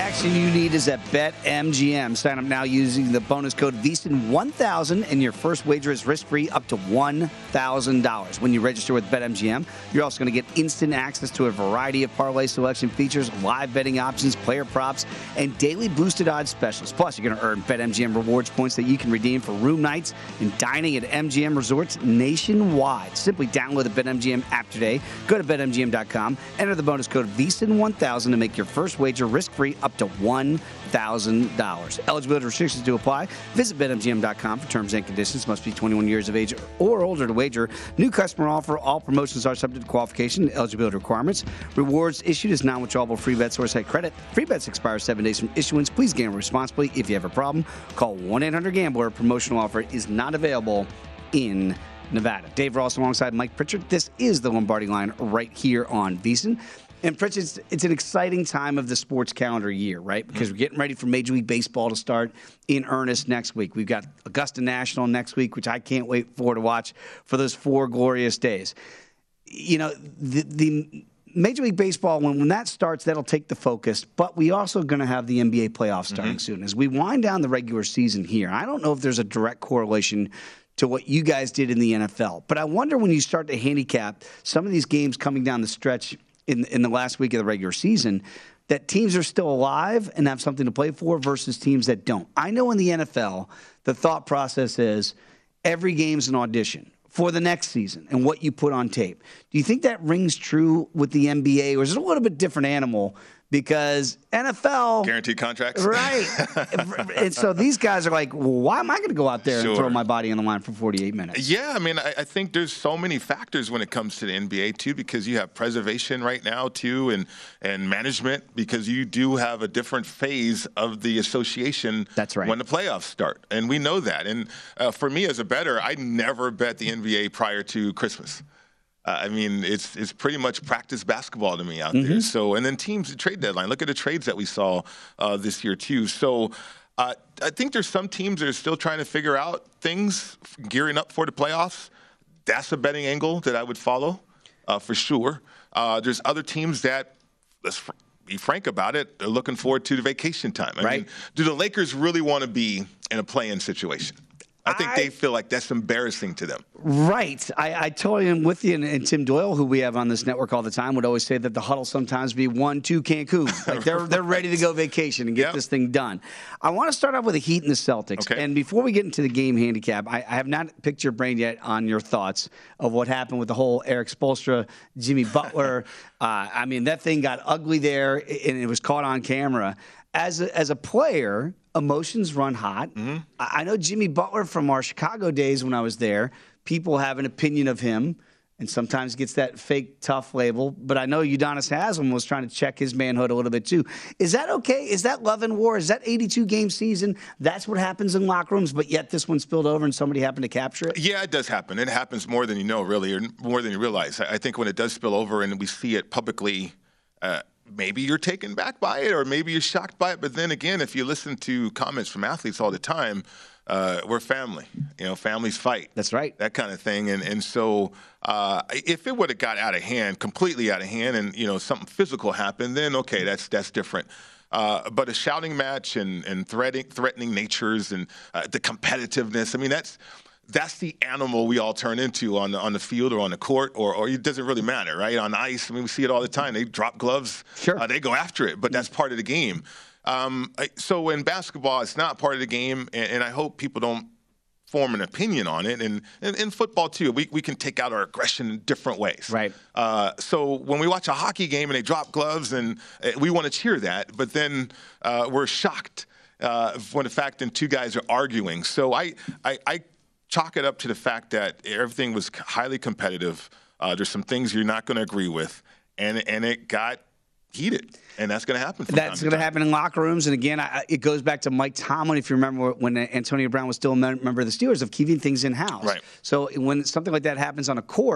action you need is at BetMGM. Sign up now using the bonus code V S I N one thousand, and your first wager is risk-free up to one thousand dollars. When you register with BetMGM, you're also going to get instant access to a variety of parlay selection features, live betting options, player props, and daily boosted odds specials. Plus, you're going to earn BetMGM rewards points that you can redeem for room nights and dining at M G M resorts nationwide. Simply download the BetMGM app today. Go to Bet M G M dot com, enter the bonus code V S I N one thousand to make your first wager risk-free up to one thousand dollars. Eligibility restrictions do apply. Visit Bet M G M dot com for terms and conditions. Must be twenty-one years of age or older to wager. New customer offer. All promotions are subject to qualification and eligibility requirements. Rewards issued as non-withdrawable free bet source site credit. Free bets expire seven days from issuance. Please gamble responsibly. If you have a problem, call one eight hundred gambler. Promotional offer is not available in Nevada. Dave Ross alongside Mike Pritchard. This is the Lombardi Line right here on V S I N. And, Pritch, it's, it's an exciting time of the sports calendar year, right? Because we're getting ready for Major League Baseball to start in earnest next week. We've got Augusta National next week, which I can't wait for to watch for those four glorious days. You know, the, the Major League Baseball, when, when that starts, that'll take the focus. But we also going to have the N B A playoffs starting mm-hmm. soon. As we wind down the regular season here, I don't know if there's a direct correlation to what you guys did in the N F L. But I wonder when you start to handicap some of these games coming down the stretch in in the last week of the regular season, that teams are still alive and have something to play for versus teams that don't. I know in the N F L, the thought process is every game's an audition for the next season and what you put on tape. Do you think that rings true with the N B A, or is it a little bit different animal? Because N F L...
Guaranteed contracts.
Right. And so these guys are like, well, why am I going to go out there sure. and throw my body on the line for forty-eight minutes?
Yeah, I mean, I, I think there's so many factors when it comes to the N B A, too, because you have preservation right now, too, and, and management, because you do have a different phase of the association
That's right.
when the playoffs start. And we know that. And uh, for me as a bettor, I never bet the N B A prior to Christmas. Uh, I mean, it's it's pretty much practice basketball to me out mm-hmm. there. So, and then teams, the trade deadline. Look at the trades that we saw uh, this year too. So, uh, I think there's some teams that are still trying to figure out things, gearing up for the playoffs. That's a betting angle that I would follow uh, for sure. Uh, there's other teams that, let's fr- be frank about it, they're looking forward to the vacation time. I
right.
mean, do the Lakers really want to be in a play-in situation? I think I, they feel like that's embarrassing to them.
Right. I, I totally am with you. And, and Tim Doyle, who we have on this network all the time, would always say that the huddle sometimes be one, two, Cancun. Like they're they're
right.
ready to go vacation and get
yep.
this thing done. I want to start off with the Heat and the Celtics.
Okay.
And before we get into the game handicap, I, I have not picked your brain yet on your thoughts of what happened with the whole Eric Spoelstra, Jimmy Butler. uh, I mean, that thing got ugly there, and it was caught on camera. As a, as a player, emotions run hot. Mm-hmm. I know Jimmy Butler from our Chicago days when I was there. People have an opinion of him and sometimes gets that fake tough label. But I know Udonis Haslem was trying to check his manhood a little bit too. Is that okay? Is that love and war? Is that eighty-two game season? That's what happens in locker rooms, but yet this one spilled over and somebody happened to capture it?
Yeah, it does happen. It happens more than you know, really, or more than you realize. I think when it does spill over and we see it publicly, uh, maybe you're taken back by it or maybe you're shocked by it. But then again, if you listen to comments from athletes all the time, uh, we're family. You know, families fight.
That's right.
That kind of thing. And and so uh, if it would have got out of hand, completely out of hand, and, you know, something physical happened, then, okay, that's that's different. Uh, but a shouting match and, and threatening, threatening natures and uh, the competitiveness, I mean, that's – that's the animal we all turn into on the on the field or on the court, or, or it doesn't really matter, right? On ice, I mean, we see it all the time. They drop gloves.
Sure.
Uh, they go after it, but that's part of the game. Um, I, so in basketball, it's not part of the game, and, and I hope people don't form an opinion on it. And in football, too, we, we can take out our aggression in different ways.
Right.
Uh, so when we watch a hockey game and they drop gloves, and uh, we want to cheer that, but then uh, we're shocked uh, when the fact that two guys are arguing. So I I, I chalk it up to the fact that everything was highly competitive. Uh, there's some things you're not going to agree with, and and it got heated, and that's going to happen.
That's going to happen in locker rooms, and again, I, it goes back to Mike Tomlin. If you remember when Antonio Brown was still a member of the Steelers, of keeping things in house.
Right.
So when something like that happens on a court,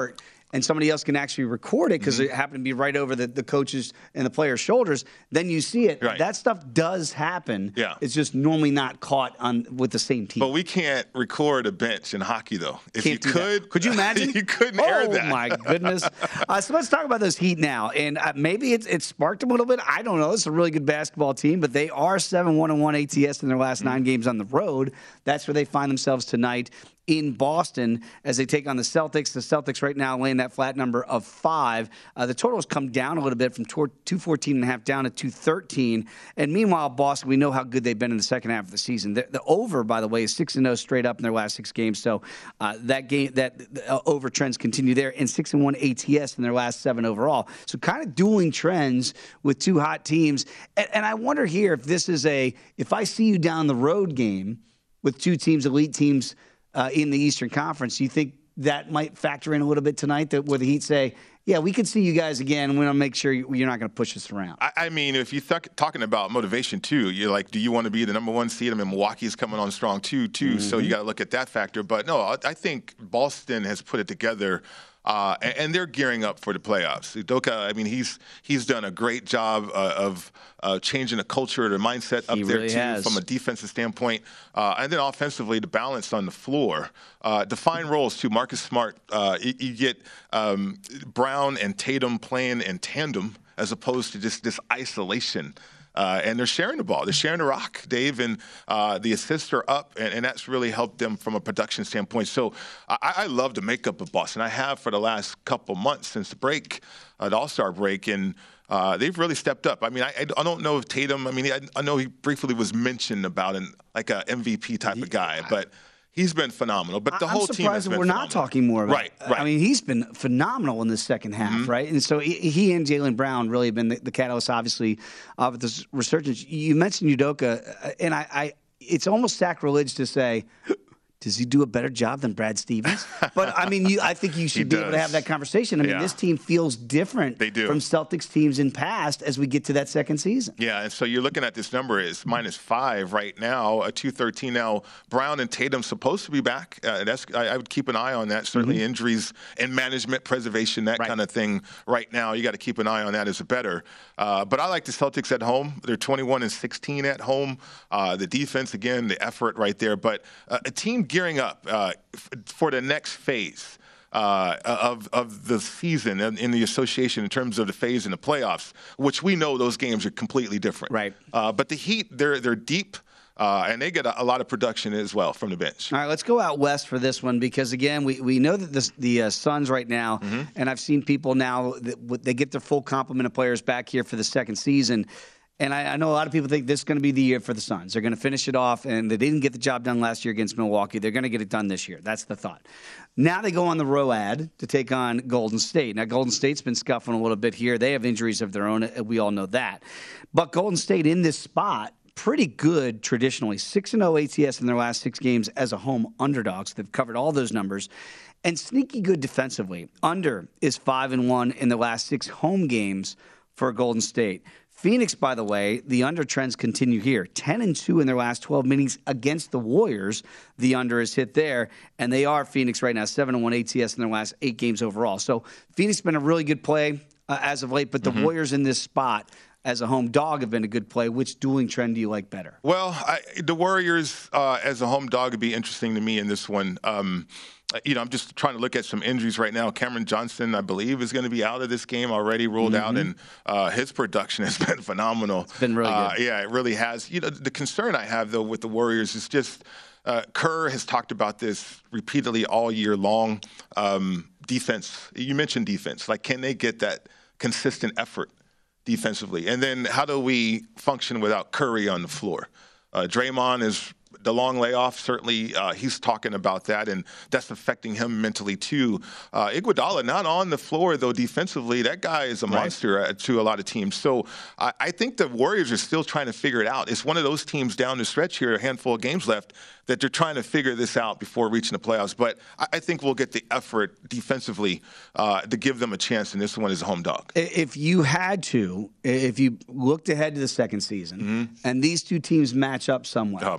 and somebody else can actually record it because
Mm-hmm.
it happened to be right over the, the coaches and the players' shoulders, then you see it.
Right.
That stuff does happen.
Yeah.
It's just normally not caught on with the same team.
But we can't record a bench in hockey, though. If
Can't
you
do
could,
that. Could you imagine?
you couldn't
oh,
air that.
Oh my goodness! uh, so let's talk about those Heat now, and uh, maybe it's it's sparked a little bit. I don't know. It's a really good basketball team, but they are seven one and one A T S in their last mm-hmm. nine games on the road. That's where they find themselves tonight in Boston as they take on the Celtics. The Celtics right now laying that flat number of five. Uh, the total has come down a little bit from two fourteen and a half down to two thirteen. And meanwhile, Boston, we know how good they've been in the second half of the season. The, the over, by the way, is six and oh straight up in their last six games. So uh, that game, that uh, over trends continue there. And six and one A T S in their last seven overall. So kind of dueling trends with two hot teams. And, and I wonder here if this is a, if I see you down the road game with two teams, elite teams, Uh, in the Eastern Conference, do you think that might factor in a little bit tonight, that where the Heat say, yeah, we could see you guys again, and we want to make sure you're not going to push us around?
I, I mean, if you're th- talking about motivation, too, you're like, do you want to be the number one seed? I mean, Milwaukee's coming on strong, too, too. Mm-hmm. So you got to look at that factor. But, no, I, I think Boston has put it together. Uh, and, and they're gearing up for the playoffs. Udoka, I mean, he's he's done a great job uh, of uh, changing the culture, the mindset up
he
there,
really
too,
has.
from a defensive standpoint. Uh, and then offensively, the balance on the floor. Uh, define roles, too. Marcus Smart, uh, you, you get um, Brown and Tatum playing in tandem as opposed to just this isolation. Uh, and they're sharing the ball. They're sharing the rock, Dave, and uh, the assists are up, and, and that's really helped them from a production standpoint. So I, I love the makeup of Boston. I have for the last couple months since the break, uh, the All-Star break, and uh, they've really stepped up. I mean, I, I don't know if Tatum, I mean, I, I know he briefly was mentioned about an, like a M V P type of guy, but he's been phenomenal, but the
I'm
whole team has
surprised
been
we're
phenomenal.
not talking more about
right,
it.
right.
I mean, he's been phenomenal in the second half,
Mm-hmm.
right? And so he, he and Jaylen Brown really have been the, the catalyst, obviously, of this resurgence. You mentioned Udoka, and I, I it's almost sacrilege to say, does he do a better job than Brad Stevens? But, I mean, you, I think you should be
does.
able to have that conversation. I mean,
Yeah.
this team feels different
They do.
from Celtics teams in past as we get to that second season.
Yeah, and so you're looking at this number is minus five right now, a two thirteen now. Brown and Tatum supposed to be back. Uh, that's I, I would keep an eye on that. Certainly
Mm-hmm.
injuries and management, preservation, that
Right.
kind of thing. Right now, you got to keep an eye on that as a better. Uh, but I like the Celtics at home. They're twenty-one and sixteen at home. Uh, the defense, again, the effort right there. But uh, a team gearing up uh, f- for the next phase. Uh, of of the season in, in the association in terms of the phase in the playoffs, which we know those games are completely different.
Right.
Uh, but the Heat, they're they're deep, uh, and they get a, a lot of production as well from the bench.
All right, let's go out west for this one because, again, we, we know that this, the uh, Suns right now,
Mm-hmm.
and I've seen people now, that they get their full complement of players back here for the second season. And I, I know a lot of people think this is going to be the year for the Suns. They're going to finish it off, and they didn't get the job done last year against Milwaukee. They're going to get it done this year. That's the thought. Now they go on the road to take on Golden State. Now, Golden State's been scuffling a little bit here. They have injuries of their own. We all know that. But Golden State in this spot, pretty good traditionally. six and oh A T S in their last six games as a home underdog. So they've covered all those numbers. And sneaky good defensively. Under is five and one in the last six home games for Golden State. Phoenix, by the way, the under trends continue here. ten and two in their last twelve meetings against the Warriors. The under is hit there. And they are, Phoenix right now, seven and one A T S in their last eight games overall. So Phoenix has been a really good play uh, as of late, but the mm-hmm. Warriors in this spot as a home dog have been a good play. Which dueling trend do you like better?
Well, I, the Warriors uh, as a home dog would be interesting to me in this one. Um, You know, I'm just trying to look at some injuries right now. Cameron Johnson, I believe, is going to be out of this game already, ruled mm-hmm. out, and uh, his production has been phenomenal.
It's been really good.
Uh, yeah, it really has. You know, the concern I have, though, with the Warriors is just uh, Kerr has talked about this repeatedly all year long. Um, defense, you mentioned defense. Like, can they get that consistent effort defensively? And then how do we function without Curry on the floor? Uh, Draymond is the long layoff, certainly uh, he's talking about that, and that's affecting him mentally too. Uh, Iguodala not on the floor, though, defensively. That guy is a
right.
monster uh, to a lot of teams. So I, I think the Warriors are still trying to figure it out. It's one of those teams down the stretch here, a handful of games left, that they're trying to figure this out before reaching the playoffs. But I, I think we'll get the effort defensively uh, to give them a chance, and this one is a home dog.
If you had to, if you looked ahead to the second season, mm-hmm. and these two teams match up somewhat,
oh, man.
whether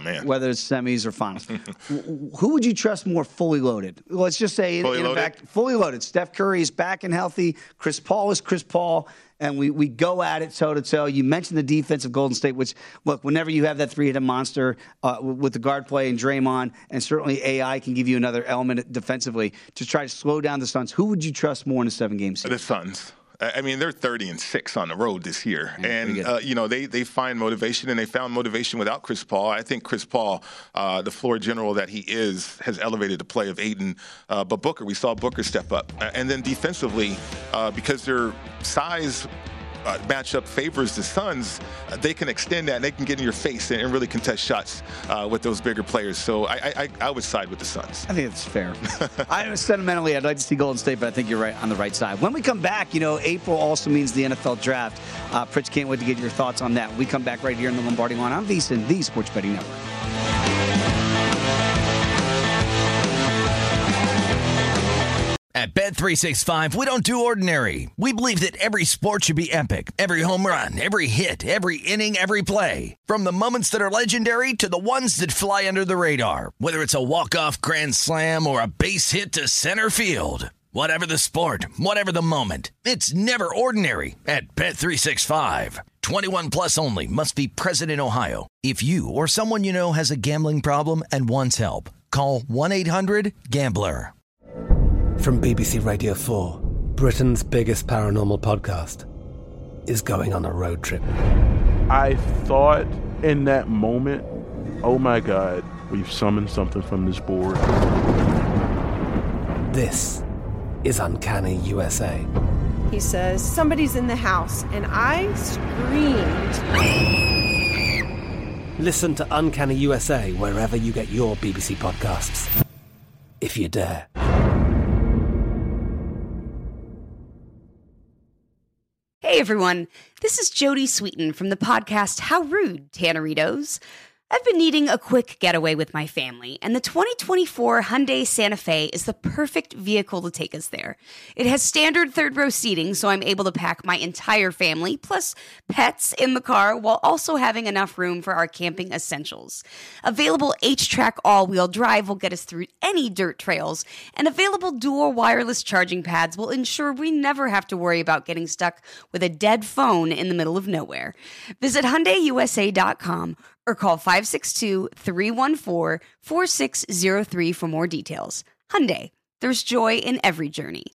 whether it's semis or finals. Who would you trust more fully loaded? Let's just say, in, in fact, fully loaded. Steph Curry is back and healthy. Chris Paul is Chris Paul. And we, we go at it toe-to-toe. You mentioned the defense of Golden State, which, look, whenever you have that three-headed monster uh, with the guard play and Draymond, and certainly A I can give you another element defensively to try to slow down the Suns, who would you trust more in a seven-game series?
The Suns. I mean, they're thirty and six on the road this year. Yeah, and, uh, you know, they, they find motivation, and they found motivation without Chris Paul. I think Chris Paul, uh, the floor general that he is, has elevated the play of Ayton. Uh, but Booker, we saw Booker step up. And then defensively, uh, because their size uh, matchup favors the Suns, uh, they can extend that, and they can get in your face and, and really contest shots uh, with those bigger players. So I, I, I would side with the Suns.
I think it's fair. I sentimentally, I'd like to see Golden State, but I think you're right on the right side. When we come back, you know, April also means the N F L draft. Uh, Pritch, can't wait to get your thoughts on that. When we come back right here in the Lombardi Line on VSiN, the Sports Betting Network.
At Bet three sixty-five, we don't do ordinary. We believe that every sport should be epic. Every home run, every hit, every inning, every play. From the moments that are legendary to the ones that fly under the radar. Whether it's a walk-off grand slam or a base hit to center field. Whatever the sport, whatever the moment. It's never ordinary at Bet three sixty-five. twenty-one plus only. Must be present in Ohio. If you or someone you know has a gambling problem and wants help, call one eight hundred gambler.
From B B C Radio four, Britain's biggest paranormal podcast is going on a road trip.
I thought in that moment, oh my God, we've summoned something from this board.
This is Uncanny U S A.
He says, somebody's in the house, and I screamed.
Listen to Uncanny U S A wherever you get your B B C podcasts, if you dare.
Hey everyone, this is Jodie Sweetin from the podcast How Rude, Tanneritos. I've been needing a quick getaway with my family, and the twenty twenty-four Hyundai Santa Fe is the perfect vehicle to take us there. It has standard third-row seating, so I'm able to pack my entire family, plus pets, in the car, while also having enough room for our camping essentials. Available H-Track all-wheel drive will get us through any dirt trails, and available dual wireless charging pads will ensure we never have to worry about getting stuck with a dead phone in the middle of nowhere. Visit Hyundai U S A dot com or call five six two, three one four, four six zero three for more details. Hyundai, there's joy in every journey.